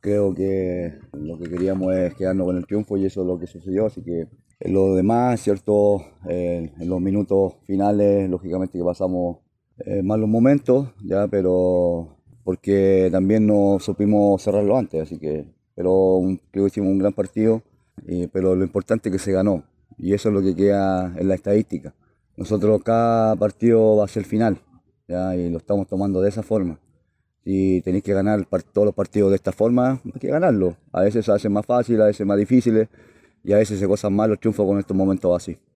Creo que lo que queríamos es quedarnos con el triunfo y eso es lo que sucedió, así que en lo demás, ¿cierto? En los minutos finales, lógicamente que pasamos malos momentos, ya, pero porque también no supimos cerrarlo antes, así que, pero creo que hicimos un gran partido, pero lo importante es que se ganó y eso es lo que queda en la estadística. Nosotros cada partido va a ser final, ya, y lo estamos tomando de esa forma. Si tenéis que ganar todos los partidos de esta forma, hay que ganarlo. A veces se hacen más fácil, a veces más difíciles y a veces se gozan más los triunfos con estos momentos así.